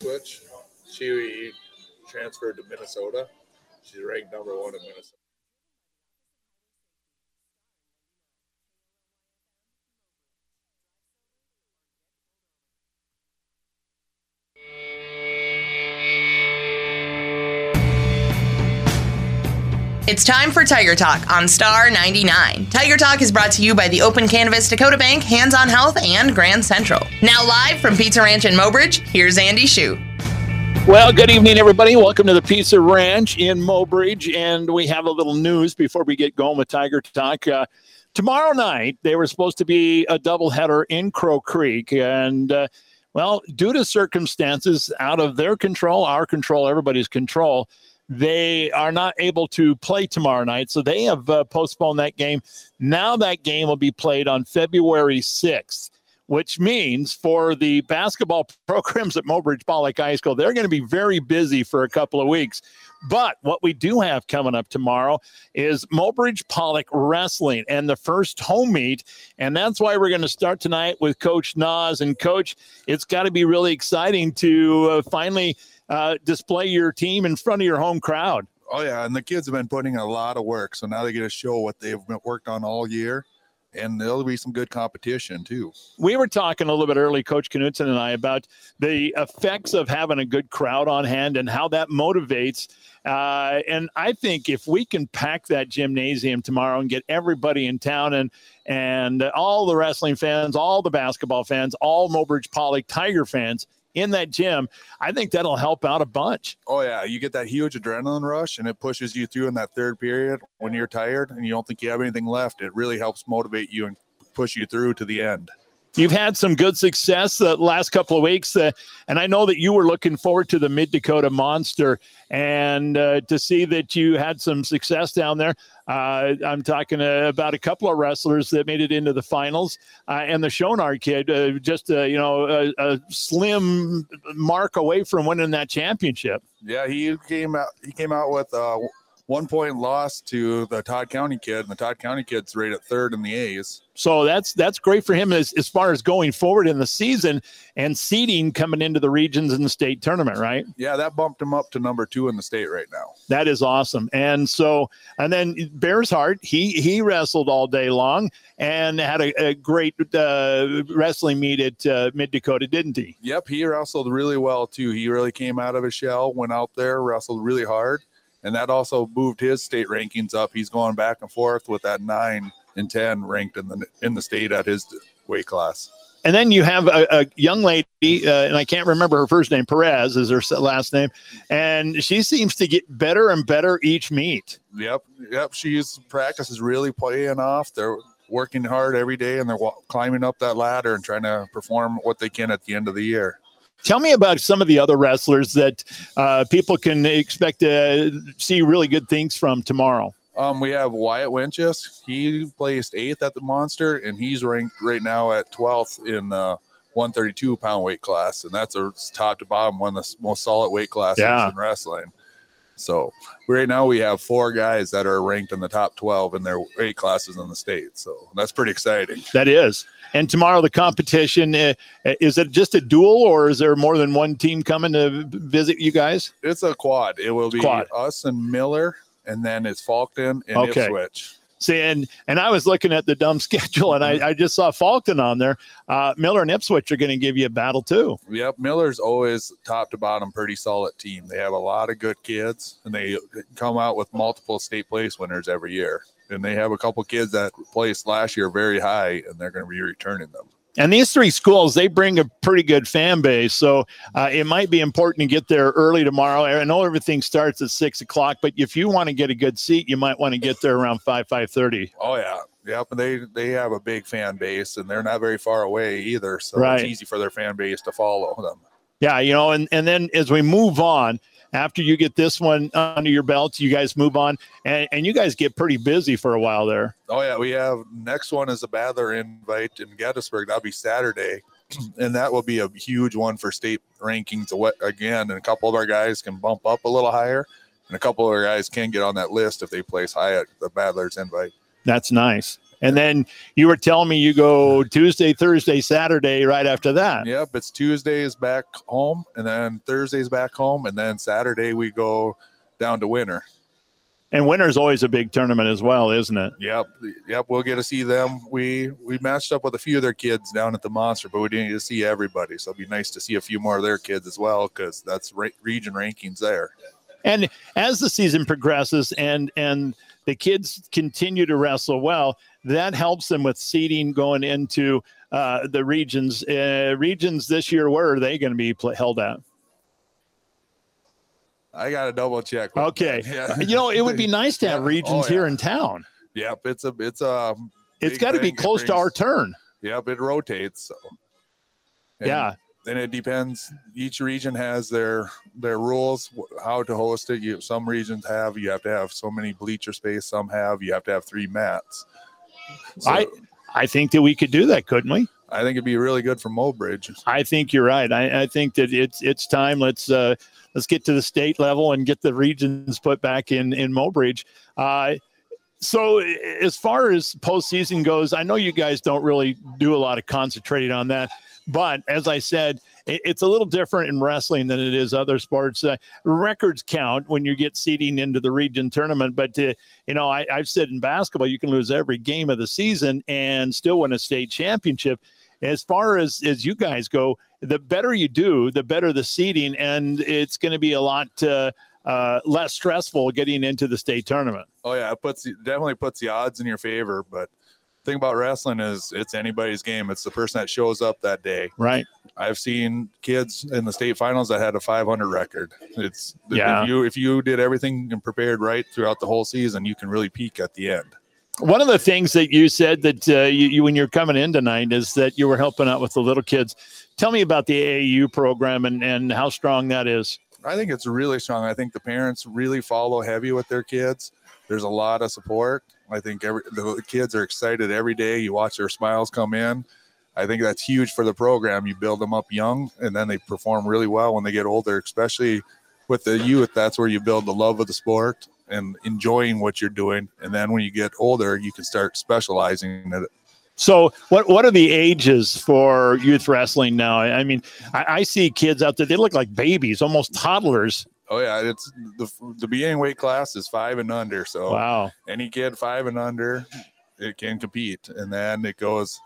Ipswich. She transferred to Minnesota. She's ranked number 1 in Minnesota. It's time for Tiger Talk on Star 99. Tiger Talk is brought to you by the Open Canvas, Dakota Bank, Hands on Health, and Grand Central. Now live from Pizza Ranch in Mobridge, here's Andy Shue. Well, good evening, everybody. Welcome to the Pizza Ranch in Mobridge, and we have a little news before we get going with Tiger Talk. Tomorrow night, they were supposed to be a doubleheader in Crow Creek, and well, due to circumstances out of their control, our control, everybody's control, they are not able to play tomorrow night, so they have postponed that game. Now that game will be played on February 6th, which means for the basketball programs at Mobridge Pollock High School, they're going to be very busy for a couple of weeks. But what we do have coming up tomorrow is Mobridge Pollock Wrestling and the first home meet, and that's why we're going to start tonight with Coach Nas. And, Coach, it's got to be really exciting to finally display your team in front of your home crowd. Oh, yeah, and the kids have been putting in a lot of work, so now they get to show what they've worked on all year, and there'll be some good competition, too. We were talking a little bit early, Coach Knutson and I, about the effects of having a good crowd on hand and how that motivates. And I think if we can pack that gymnasium tomorrow and get everybody in town and all the wrestling fans, all the basketball fans, all Mobridge Pollock Tiger fans in that gym, I think that'll help out a bunch. Oh, yeah. You get that huge adrenaline rush, and it pushes you through in that third period when you're tired and you don't think you have anything left. It really helps motivate you and push you through to the end. You've had some good success the last couple of weeks, and I know that you were looking forward to the Mid-Dakota Monster, and to see that you had some success down there. I'm talking about a couple of wrestlers that made it into the finals, and the Schonar kid, a slim mark away from winning that championship. Yeah, he came out with 1 point loss to the Todd County kid, and the Todd County kid's rated third in the A's. So that's great for him as far as going forward in the season and seeding coming into the regions in the state tournament, right? Yeah, that bumped him up to number 2 in the state right now. That is awesome. And then Bears Heart, he wrestled all day long and had a great wrestling meet at Mid-Dakota, didn't he? Yep, he wrestled really well too. He really came out of his shell, went out there, wrestled really hard. And that also moved his state rankings up. He's going back and forth with that 9 and 10 ranked in the state at his weight class. And then you have a young lady, and I can't remember her first name, Perez is her last name, and she seems to get better and better each meet. Yep. Practice is really paying off. They're working hard every day, and they're climbing up that ladder and trying to perform what they can at the end of the year. Tell me about some of the other wrestlers that people can expect to see really good things from tomorrow. We have Wyatt Winchess. He placed 8th at the Monster, and he's ranked right now at 12th in the 132-pound weight class, and that's a top to bottom one of the most solid weight classes in wrestling. So right now we have 4 guys that are ranked in the top 12 in their weight classes in the state. So that's pretty exciting. That is. And tomorrow the competition, is it just a duel, or is there more than one team coming to visit you guys? It's a quad. It will be us and Miller, and then it's Falkton and Ipswich. See, and I was looking at the dumb schedule, and I just saw Falkton on there. Miller and Ipswich are going to give you a battle too. Yep, Miller's always top to bottom pretty solid team. They have a lot of good kids, and they come out with multiple state place winners every year. And they have a couple kids that placed last year very high, and they're going to be returning them. And these 3 schools, they bring a pretty good fan base. So it might be important to get there early tomorrow. I know everything starts at 6 o'clock, but if you want to get a good seat, you might want to get there around 5:30. Oh, yeah. Yep. And they have a big fan base, and they're not very far away either. So it's easy for their fan base to follow them. Yeah, and then as we move on, after you get this one under your belt, you guys move on, and you guys get pretty busy for a while there. Oh, yeah. We have next one is a Badler invite in Gettysburg. That'll be Saturday, and that will be a huge one for state rankings again. And a couple of our guys can bump up a little higher, and a couple of our guys can get on that list if they place high at the Badler's invite. That's nice. And then you were telling me you go Tuesday, Thursday, Saturday right after that. Yep, it's Tuesdays back home, and then Thursdays back home, and then Saturday we go down to Winter. And Winter's always a big tournament as well, isn't it? Yep. We'll get to see them. We matched up with a few of their kids down at the Monster, but we didn't get to see everybody. So it'd be nice to see a few more of their kids as well, because that's region rankings there. And as the season progresses and the kids continue to wrestle well, that helps them with seeding going into the regions. Regions this year, where are they going to be held at? I got to double check. Okay. Yeah. It would be nice to have regions here in town. Yep. It's got to be close to our turn. Yep. It rotates. So. Yeah. And it depends. Each region has their rules, how to host it. Some regions you have to have so many bleacher space. Some you have to have 3 mats. So, I think that we could do that, couldn't we? I think it'd be really good for Mobridge. I think you're right. I think that it's time. Let's get to the state level and get the regions put back in Mobridge. So as far as postseason goes, I know you guys don't really do a lot of concentrating on that. But as I said, it's a little different in wrestling than it is other sports. Records count when you get seeding into the region tournament. But, I've said in basketball, you can lose every game of the season and still win a state championship. As far as you guys go, the better you do, the better the seeding. And it's going to be a lot less stressful getting into the state tournament. Oh, yeah. It definitely puts the odds in your favor. But thing about wrestling is it's anybody's game. It's the person that shows up that day. Right. I've seen kids in the state finals that had a 500 record. Yeah. If you did everything and prepared right throughout the whole season, you can really peak at the end. One of the things that you said that you when you're coming in tonight is that you were helping out with the little kids. Tell me about the AAU program and how strong that is. I think it's really strong. I think the parents really follow heavy with their kids. There's a lot of support. I think the kids are excited every day. You watch their smiles come in. I think that's huge for the program. You build them up young, and then they perform really well when they get older, especially with the youth. That's where you build the love of the sport and enjoying what you're doing. And then when you get older, you can start specializing in it. So what are the ages for youth wrestling now? I mean, I see kids out there, they look like babies, almost toddlers. Oh, yeah. It's the beginning weight class is 5 and under. So wow. Any kid 5 and under, it can compete. And then it goes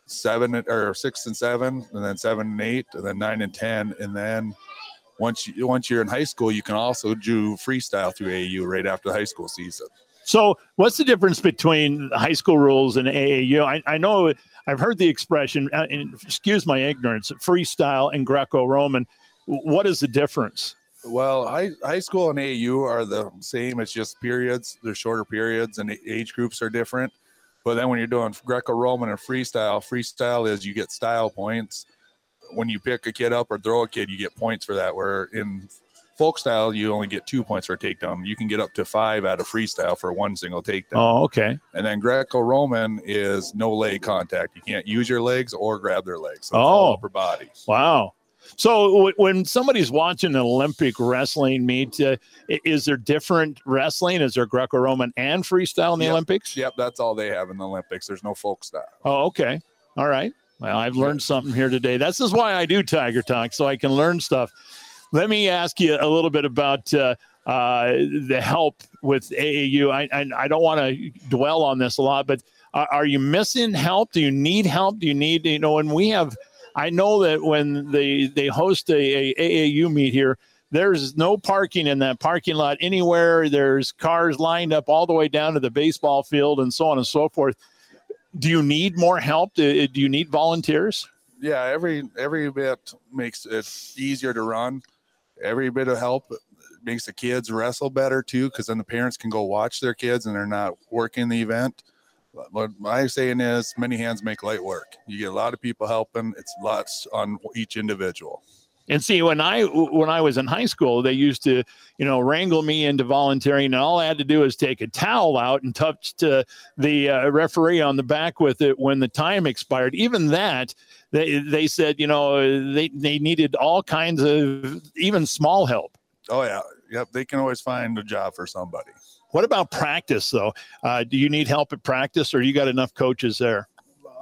6 and 7, and then 7 and 8, and then 9 and 10. And then once you're in high school, you can also do freestyle through AAU right after the high school season. So what's the difference between high school rules and AAU? I know I've heard the expression, and excuse my ignorance, freestyle and Greco-Roman. What is the difference? Well, high school and AAU are the same. It's just periods. They're shorter periods, and age groups are different. But then when you're doing Greco-Roman and freestyle is you get style points. When you pick a kid up or throw a kid, you get points for that. Where in folk style, you only get 2 points for a takedown. You can get up to 5 out of freestyle for one single takedown. Oh, okay. And then Greco-Roman is no leg contact. You can't use your legs or grab their legs. So it's oh, all upper body. Wow. So when somebody's watching an Olympic wrestling meet, is there different wrestling? Is there Greco-Roman and freestyle in the Olympics? Yep, that's all they have in the Olympics. There's no folk style. Oh, okay. All right. Well, I've learned something here today. This is why I do Tiger Talk, so I can learn stuff. Let me ask you a little bit about the help with AAU. I don't want to dwell on this a lot, but are you missing help? Do you need help? Do you need, when we have, I know that when they host a AAU meet here, there's no parking in that parking lot anywhere. There's cars lined up all the way down to the baseball field and so on and so forth. Do you need more help? Do you need volunteers? Yeah, every bit makes it easier to run. Every bit of help makes the kids wrestle better too, because then the parents can go watch their kids and they're not working the event. What my saying is, many hands make light work. You get a lot of people helping. It's lots on each individual. And see, when I was in high school, they used to, wrangle me into volunteering, and all I had to do is take a towel out and touch the referee on the back with it when the time expired. Even that, they said, they needed all kinds of even small help. Oh yeah, yep. They can always find a job for somebody. What about practice, though? Do you need help at practice, or you got enough coaches there?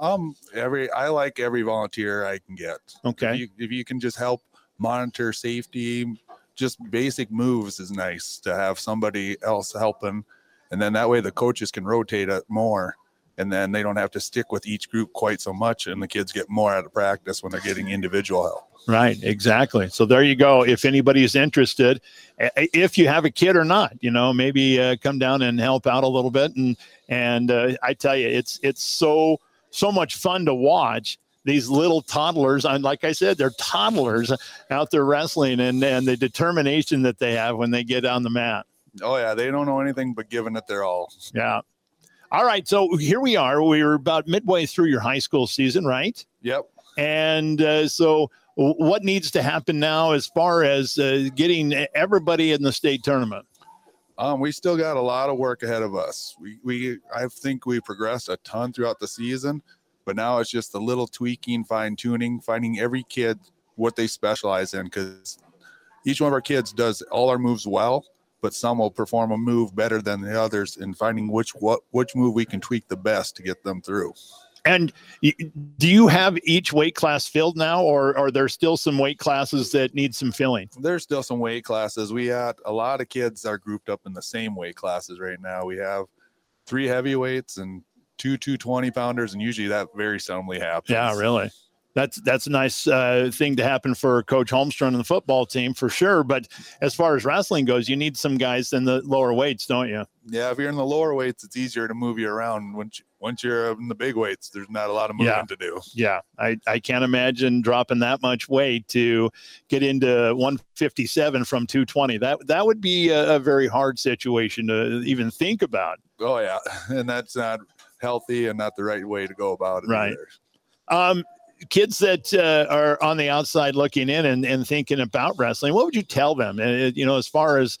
I like every volunteer I can get. Okay. If you can just help monitor safety, just basic moves is nice to have somebody else helping. And then that way the coaches can rotate it more. And then they don't have to stick with each group quite so much. And the kids get more out of practice when they're getting individual help. Right. Exactly. So there you go. If anybody is interested, if you have a kid or not, maybe come down and help out a little bit. And I tell you, it's so much fun to watch these little toddlers. And like I said, they're toddlers out there wrestling, and the determination that they have when they get on the mat. Oh yeah. They don't know anything but giving it their all. Yeah. All right. So here we are. We're about midway through your high school season, right? Yep. And so what needs to happen now as far as getting everybody in the state tournament? We still got a lot of work ahead of us. I think we progressed a ton throughout the season, but now it's just a little tweaking, fine tuning, finding every kid what they specialize in, because each one of our kids does all our moves well, but some will perform a move better than the others, and finding which move we can tweak the best to get them through. And do you have each weight class filled now, or are there still some weight classes that need some filling? There's still some weight classes. We had a lot of kids are grouped up in the same weight classes right now. We have 3 heavyweights and 2 220-pounders, and usually that very seldomly happens. Yeah, really. That's a nice thing to happen for Coach Holmstrom and the football team for sure. But as far as wrestling goes, you need some guys in the lower weights, don't you? Yeah, if you're in the lower weights, it's easier to move you around. Once you're in the big weights, there's not a lot of moving to do. Yeah, I can't imagine dropping that much weight to get into 157 from 220. That would be a very hard situation to even think about. Oh, yeah, and that's not healthy and not the right way to go about it. Right. Either. Kids that are on the outside looking in and thinking about wrestling, what would you tell them? As far as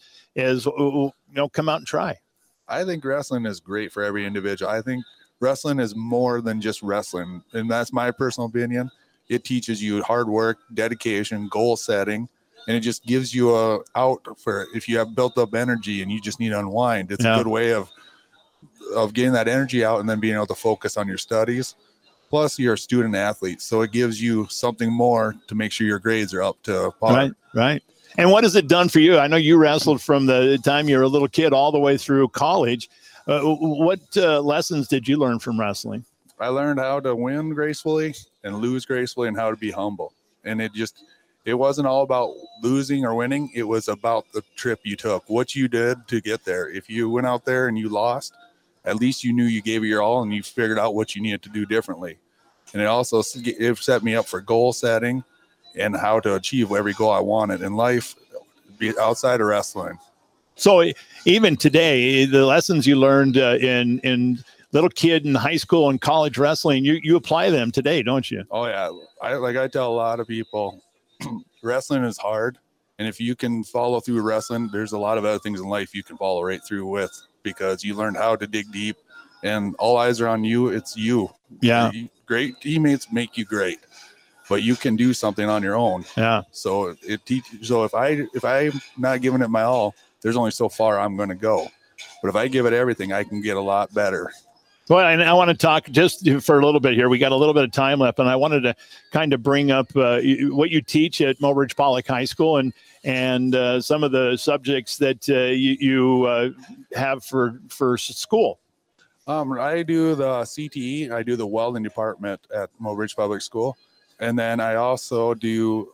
come out and try. I think wrestling is great for every individual. I think wrestling is more than just wrestling, and that's my personal opinion. It teaches you hard work, dedication, goal setting, and it just gives you a out for if you have built up energy and you just need to unwind. It's a good way of getting that energy out and then being able to focus on your studies. Plus, you're a student athlete, so it gives you something more to make sure your grades are up to par. Right. And what has it done for you? I know you wrestled from the time you were a little kid all the way through college. What lessons did you learn from wrestling? I learned how to win gracefully and lose gracefully, and how to be humble. And it wasn't all about losing or winning. It was about the trip you took, what you did to get there. If you went out there and you lost, at least you knew you gave it your all and you figured out what you needed to do differently. And it set me up for goal setting and how to achieve every goal I wanted in life, be outside of wrestling. So even today, the lessons you learned in little kid in high school and college wrestling, you apply them today, don't you? Oh yeah. I tell a lot of people, wrestling is hard. And if you can follow through wrestling, there's a lot of other things in life you can follow right through with, because you learned how to dig deep and all eyes are on you. It's you. Yeah. Great teammates make you great, but you can do something on your own. Yeah. So if I'm not giving it my all, there's only so far I'm going to go. But if I give it everything, I can get a lot better. Well, and I want to talk just for a little bit here. We got a little bit of time left, and I wanted to kind of bring up what you teach at Mobridge Pollock High School and some of the subjects that you have for school. I do the CTE. I do the welding department at Mobridge Public School, and then I also do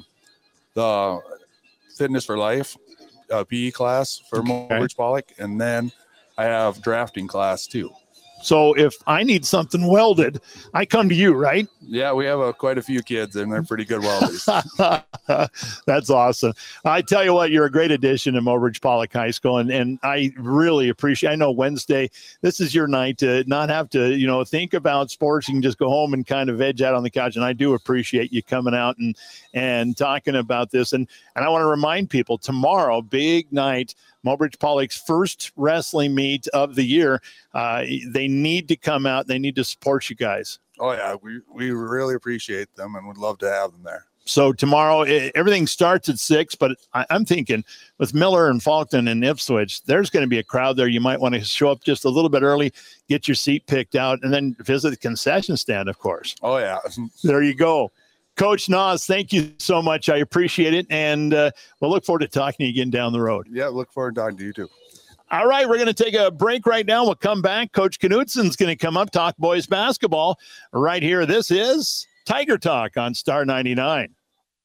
the Fitness for Life PE class for Mobridge Pollock, and then I have drafting class too. So if I need something welded, I come to you, right? Yeah, we have quite a few kids, and they're pretty good welders. That's awesome. I tell you what, you're a great addition to Mobridge Pollock High School, and I really appreciate. I know Wednesday, this is your night to not have to, think about sports. You can just go home and kind of veg out on the couch, and I do appreciate you coming out and talking about this. And I want to remind people, tomorrow, big night, Mobridge Pollock's first wrestling meet of the year. They need to come out. They need to support you guys. Oh, yeah. We really appreciate them and would love to have them there. So tomorrow, everything starts at 6, but I'm thinking with Miller and Falkton and Ipswich, there's going to be a crowd there. You might want to show up just a little bit early, get your seat picked out, and then visit the concession stand, of course. Oh, yeah. There you go. Coach Nas, thank you so much. I appreciate it, and we'll look forward to talking to you again down the road. Yeah, look forward to talking to you too. All right, we're going to take a break right now. We'll come back. Coach Knutsen's going to come up, talk boys basketball right here. This is Tiger Talk on Star 99.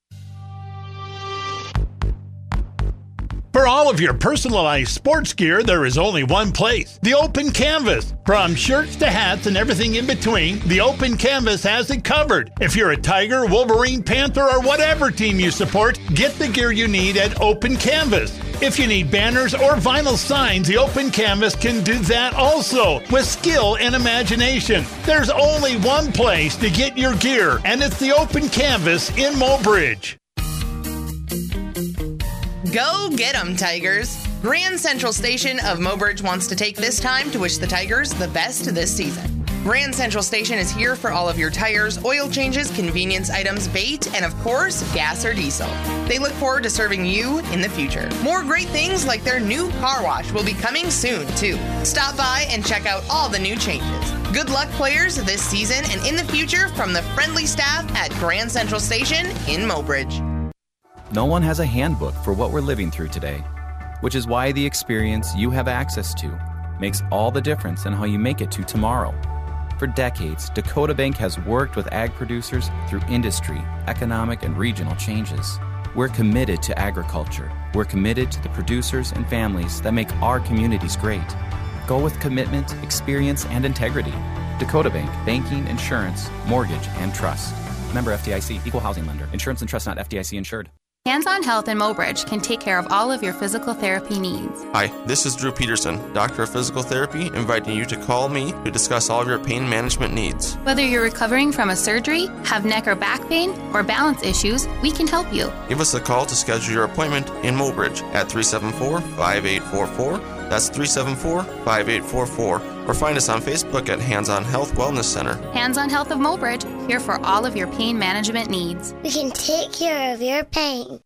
For all of your personalized sports gear, there is only one place, the Open Canvas. From shirts to hats and everything in between, the Open Canvas has it covered. If you're a Tiger, Wolverine, Panther, or whatever team you support, get the gear you need at Open Canvas. If you need banners or vinyl signs, the Open Canvas can do that also, with skill and imagination. There's only one place to get your gear, and it's the Open Canvas in Mobridge. Go get 'em, Tigers! Grand Central Station of Mobridge wants to take this time to wish the Tigers the best this season. Grand Central Station is here for all of your tires, oil changes, convenience items, bait, and of course, gas or diesel. They look forward to serving you in the future. More great things like their new car wash will be coming soon, too. Stop by and check out all the new changes. Good luck, players, this season and in the future from the friendly staff at Grand Central Station in Mobridge. No one has a handbook for what we're living through today, which is why the experience you have access to makes all the difference in how you make it to tomorrow. For decades, Dakota Bank has worked with ag producers through industry, economic, and regional changes. We're committed to agriculture. We're committed to the producers and families that make our communities great. Go with commitment, experience, and integrity. Dakota Bank, banking, insurance, mortgage, and trust. Member FDIC, equal housing lender. Insurance and trust not FDIC insured. Hands on Health in Mobridge can take care of all of your physical therapy needs. Hi, this is Drew Peterson, Doctor of Physical Therapy, inviting you to call me to discuss all of your pain management needs. Whether you're recovering from a surgery, have neck or back pain, or balance issues, we can help you. Give us a call to schedule your appointment in Mobridge at 374-5844. That's 374-5844. Or find us on Facebook at Hands on Health Wellness Center. Hands on Health of Mobridge, here for all of your pain management needs. We can take care of your pain.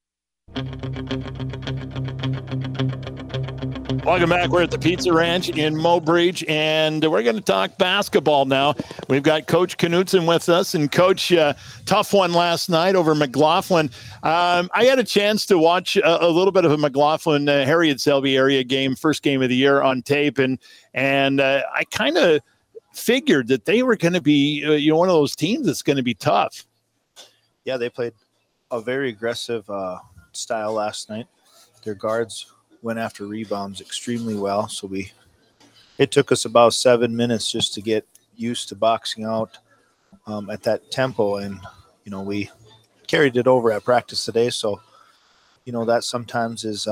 Welcome back. We're at the Pizza Ranch in Mobridge, and we're going to talk basketball now. We've got Coach Knutsen with us, and Coach, tough one last night over McLaughlin. I had a chance to watch a little bit of a McLaughlin Harriet Selby area game, first game of the year on tape, and I kind of figured that they were going to be one of those teams that's going to be tough. Yeah, they played a very aggressive style last night. Their guards went after rebounds extremely well. So it took us about 7 minutes just to get used to boxing out at that tempo. And, we carried it over at practice today. So, that sometimes is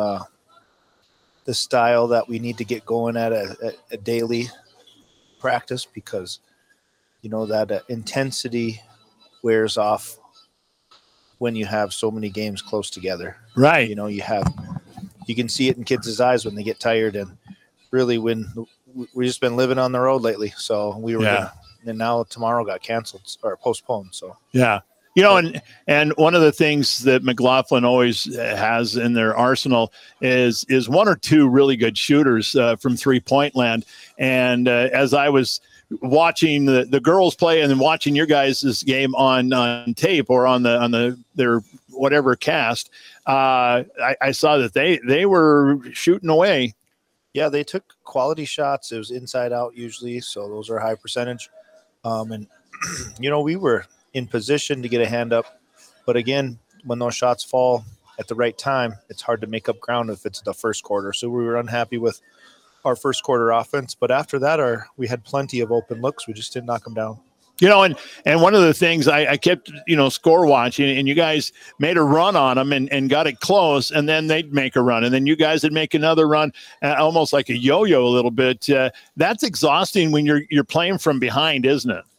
the style that we need to get going at a daily practice, because, that intensity wears off when you have so many games close together. Right. You can see it in kids' eyes when they get tired, and really when we've just been living on the road lately. So we were, and now tomorrow got canceled or postponed. So, yeah. And one of the things that McLaughlin always has in their arsenal is one or two really good shooters from 3-point land. And as I was watching the girls play and then watching your guys' game on tape or on their whatever cast, I saw that they were shooting away. Yeah, they took quality shots. It was inside out usually, so those are high percentage. And we were in position to get a hand up, but again, when those shots fall at the right time, it's hard to make up ground if it's the first quarter. So we were unhappy with our first quarter offense, but after that, we had plenty of open looks. We just didn't knock them down. And one of the things I kept, score watching, and you guys made a run on them and got it close, and then they'd make a run, and then you guys would make another run, almost like a yo-yo a little bit. That's exhausting when you're playing from behind, isn't it?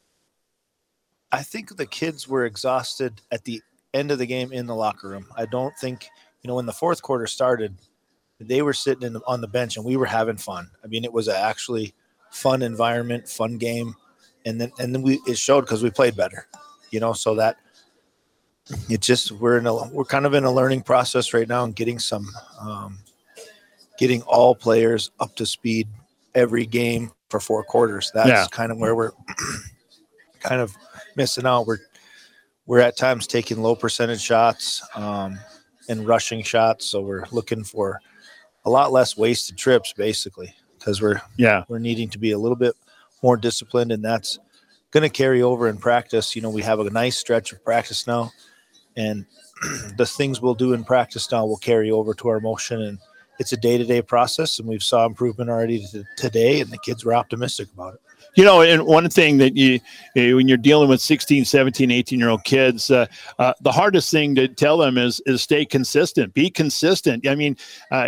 I think the kids were exhausted at the end of the game in the locker room. I don't think, when the fourth quarter started, they were sitting on the bench and we were having fun. I mean, it was an actually fun environment, fun game. And then it showed because we played better, so that we're kind of in a learning process right now and getting getting all players up to speed every game for 4 quarters. That's kind of where we're kind of missing out. We're at times taking low percentage shots and rushing shots. So we're looking for a lot less wasted trips basically, because we're needing to be a little bit more disciplined, and that's going to carry over in practice. We have a nice stretch of practice now, and the things we'll do in practice now will carry over to our motion, and it's a day-to-day process, and we've saw improvement already today, and the kids were optimistic about it. And one thing that when you're dealing with 16, 17, 18-year-old kids, the hardest thing to tell them is stay consistent, be consistent. I mean,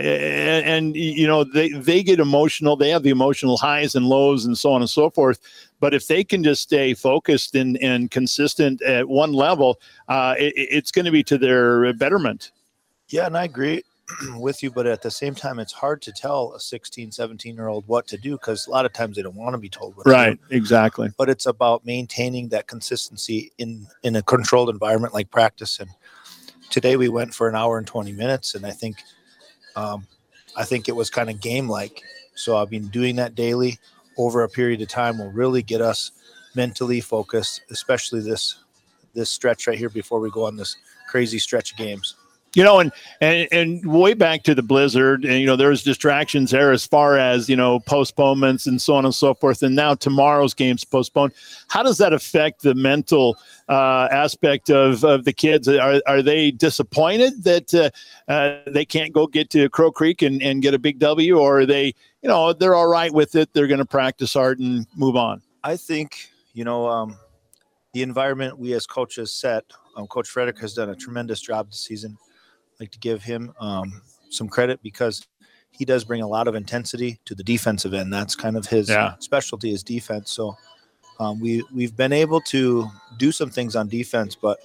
they get emotional. They have the emotional highs and lows and so on and so forth. But if they can just stay focused and consistent at one level, it's going to be to their betterment. Yeah, and I agree with you, but at the same time, it's hard to tell a 16, 17-year-old what to do, because a lot of times they don't want to be told what to do. Right, exactly. But it's about maintaining that consistency in a controlled environment like practice. And today we went for an hour and 20 minutes, and I think it was kind of game-like. So I've been doing that daily over a period of time will really get us mentally focused, especially this stretch right here before we go on this crazy stretch of games. And way back to the blizzard, and there's distractions there as far as postponements and so on and so forth. And now tomorrow's game's postponed. How does that affect the mental aspect of the kids? Are they disappointed that they can't go get to Crow Creek and get a big W, or are they, they're all right with it? They're going to practice hard and move on. I think the environment we as coaches set. Coach Frederick has done a tremendous job this season. Like to give him some credit, because he does bring a lot of intensity to the defensive end. That's kind of his specialty, is defense. So we've been able to do some things on defense, but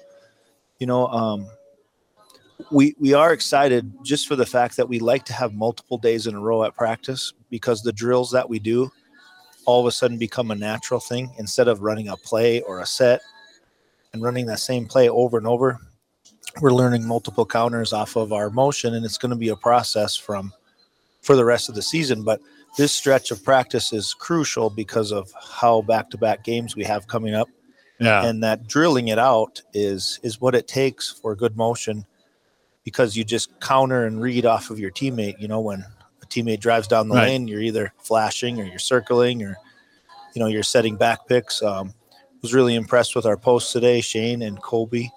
we are excited just for the fact that we like to have multiple days in a row at practice, because the drills that we do all of a sudden become a natural thing, instead of running a play or a set and running that same play over and over. We're learning multiple counters off of our motion, and it's going to be a process for the rest of the season. But this stretch of practice is crucial because of how back-to-back games we have coming up. Yeah. And that drilling it out is what it takes for good motion, because you just counter and read off of your teammate. When a teammate drives down the lane, you're either flashing or you're circling, or, you're setting back picks. Was really impressed with our posts today, Shane and Colby.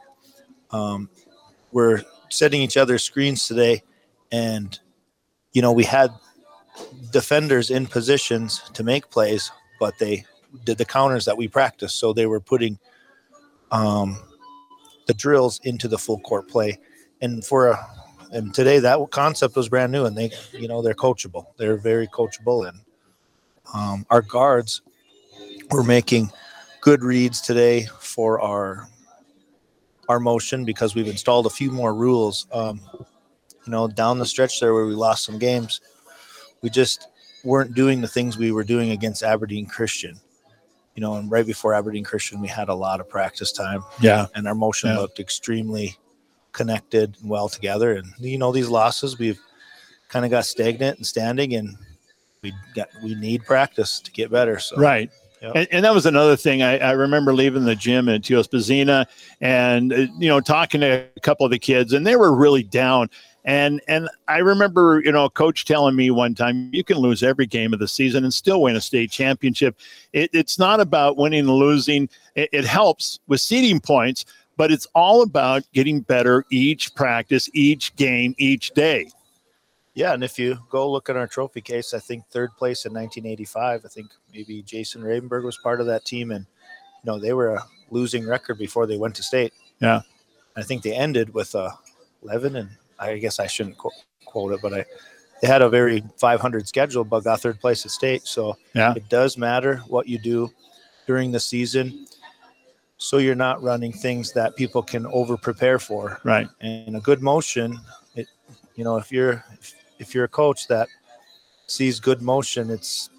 We're setting each other's screens today, and we had defenders in positions to make plays, but they did the counters that we practiced, so they were putting the drills into the full court play. And today that concept was brand new, and they're coachable. They're very coachable, and our guards were making good reads today for our motion, because we've installed a few more rules. Down the stretch there where we lost some games, we just weren't doing the things we were doing against Aberdeen Christian. And right before Aberdeen Christian, we had a lot of practice time. Yeah. And our motion looked extremely connected and well together. And, these losses, we've kind of got stagnant and standing, and we need practice to get better. So. Right. Yep. And that was another thing. I remember leaving the gym at Teospazina and, talking to a couple of the kids, and they were really down. And I remember, coach telling me one time, you can lose every game of the season and still win a state championship. It's not about winning and losing. It helps with seeding points, but it's all about getting better each practice, each game, each day. Yeah, and if you go look at our trophy case, I think third place in 1985. I think maybe Jason Ravenberg was part of that team, and they were a losing record before they went to state. Yeah, I think they ended with 11, and I guess I shouldn't quote it, but they had a very 500 schedule, but got third place at state. So it does matter what you do during the season, so you're not running things that people can over prepare for. Right, and a good motion. If you're a coach that sees good motion, it's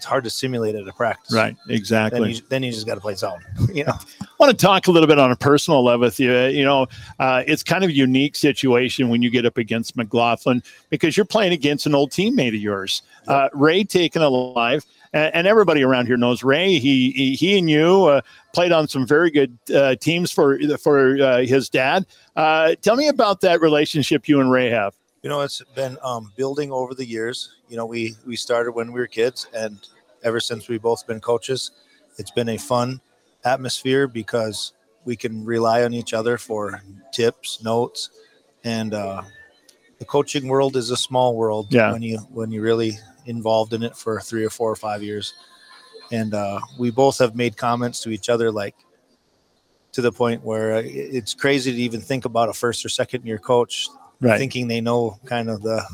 it's hard to simulate at a practice. Right. Exactly. Then you just got to play zone. I want to talk a little bit on a personal level with you. It's kind of a unique situation when you get up against McLaughlin because you're playing against an old teammate of yours, Ray Taken Alive. And everybody around here knows Ray. He and you played on some very good teams for his dad. Tell me about that relationship you and Ray have. It's been building over the years. We started when we were kids, and ever since we've both been coaches, it's been a fun atmosphere because we can rely on each other for tips, notes, and the coaching world is a small world when you really involved in it for 3 or 4 or 5 years. And we both have made comments to each other, like to the point where it's crazy to even think about a first or second year coach thinking they know kind of the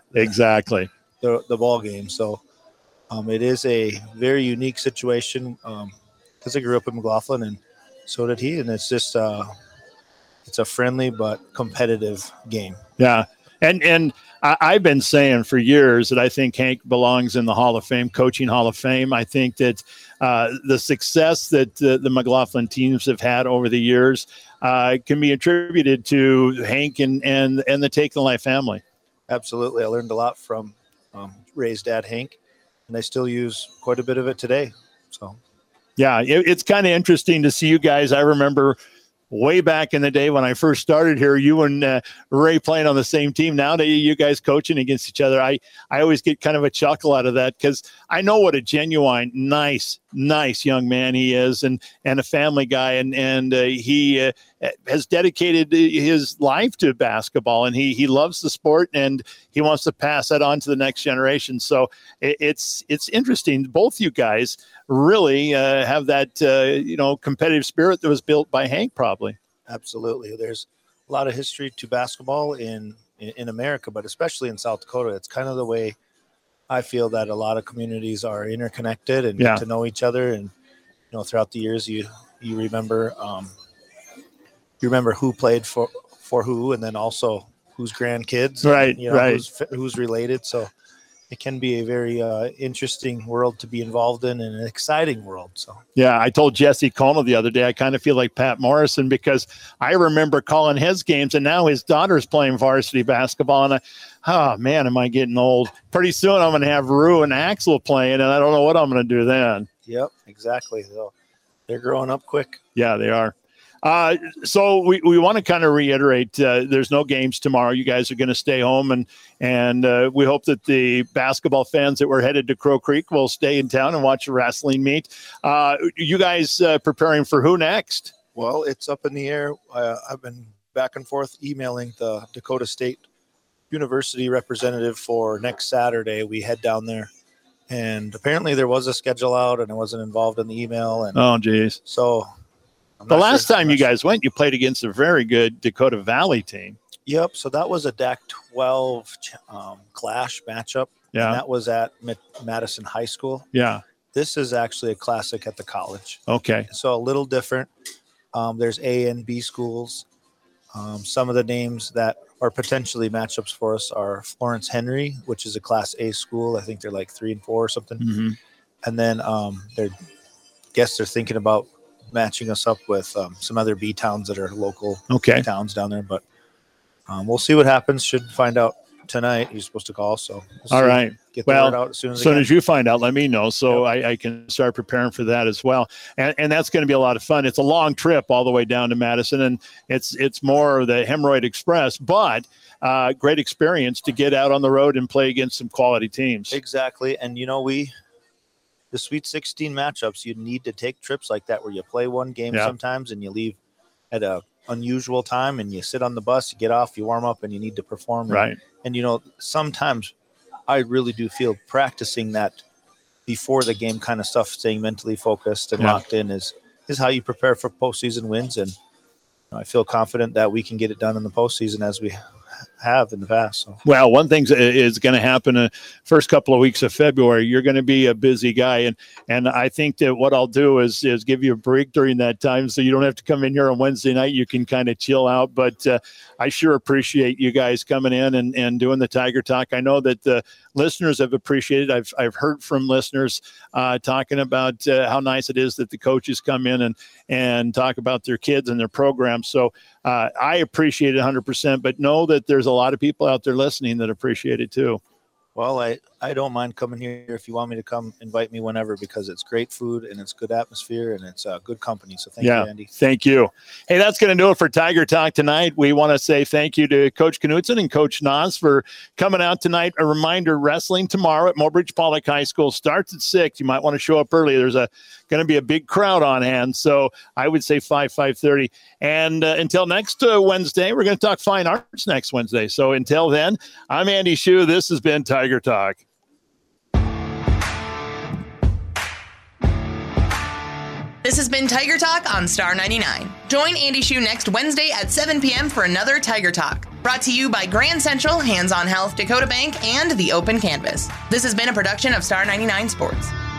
ball game. So it is a very unique situation because I grew up in McLaughlin and so did he. And it's just it's a friendly but competitive game. Yeah. And I've been saying for years that I think Hank belongs in the Hall of Fame, Coaching Hall of Fame. I think that the success that the McLaughlin teams have had over the years can be attributed to Hank and the Taken Alive family. Absolutely. I learned a lot from Ray's dad, Hank, and I still use quite a bit of it today. So, yeah, it's kind of interesting to see you guys. I remember way back in the day when I first started here, you and Ray playing on the same team. Now that you guys coaching against each other, I always get kind of a chuckle out of that because I know what a genuine, nice young man he is and a family guy. And he has dedicated his life to basketball and he loves the sport and he wants to pass that on to the next generation. So it's interesting. Both you guys really have that, competitive spirit that was built by Hank probably. Absolutely. There's a lot of history to basketball in America, but especially in South Dakota. It's kind of the way I feel that a lot of communities are interconnected and get to know each other. And, throughout the years, you remember who played for who, and then also whose grandkids, who's related. So it can be a very interesting world to be involved in and an exciting world. So, yeah, I told Jesse Kono the other day, I kind of feel like Pat Morrison because I remember calling his games and now his daughter's playing varsity basketball. And am I getting old? Pretty soon I'm going to have Rue and Axel playing and I don't know what I'm going to do then. Yep, exactly. So they're growing up quick. Yeah, they are. So we want to kind of reiterate, there's no games tomorrow. You guys are going to stay home and we hope that the basketball fans that were headed to Crow Creek will stay in town and watch a wrestling meet. You guys preparing for who next? Well, it's up in the air. I've been back and forth emailing the Dakota State University representative for next Saturday. We head down there and apparently there was a schedule out and I wasn't involved in the email. And oh, geez. So the last time you guys went, you played against a very good Dakota Valley team. Yep. So that was a DAC 12 clash matchup. Yeah. And that was at Madison High School. Yeah. This is actually a classic at the college. Okay. So a little different. There's A and B schools. Some of the names that are potentially matchups for us are Florence Henry, which is a Class A school. I think they're like 3 and 4 or something. Mm-hmm. And then they're thinking about matching us up with some other B towns that are local towns down there. But we'll see what happens. Should find out tonight. He's supposed to call. So all right. Get the word out as soon as you find out, let me know so I can start preparing for that as well. And that's going to be a lot of fun. It's a long trip all the way down to Madison, and it's more of the Hemorrhoid Express, but great experience to get out on the road and play against some quality teams. Exactly. And, the Sweet 16 matchups, you need to take trips like that where you play one game sometimes and you leave at a unusual time and you sit on the bus, you get off, you warm up, and you need to perform. Right. And sometimes I really do feel practicing that before the game kind of stuff, staying mentally focused and locked in is how you prepare for postseason wins. And I feel confident that we can get it done in the postseason as we have in the past. So. Well, one thing is going to happen first couple of weeks of February. You're going to be a busy guy, and I think that what I'll do is give you a break during that time, so you don't have to come in here on Wednesday night. You can kind of chill out. But I sure appreciate you guys coming in and doing the Tiger Talk. I know that the listeners have appreciated. I've heard from listeners talking about how nice it is that the coaches come in and talk about their kids and their programs. So I appreciate it 100%, but know that there's a lot of people out there listening that appreciate it too. Well, I don't mind coming here. If you want me to come, invite me whenever, because it's great food and it's good atmosphere and it's good company. So thank you, Andy. Thank you. Hey, that's going to do it for Tiger Talk tonight. We want to say thank you to Coach Knutson and Coach Nas for coming out tonight. A reminder, wrestling tomorrow at Mobridge Pollock High School starts at 6. You might want to show up early. There's going to be a big crowd on hand. So I would say 5:30. And until next Wednesday, we're going to talk fine arts next Wednesday. So until then, I'm Andy Shue. This has been Tiger Talk. This has been Tiger Talk on Star 99. Join Andy Shue next Wednesday at 7 p.m. for another Tiger Talk. Brought to you by Grand Central, Hands on Health, Dakota Bank, and The Open Canvas. This has been a production of Star 99 Sports.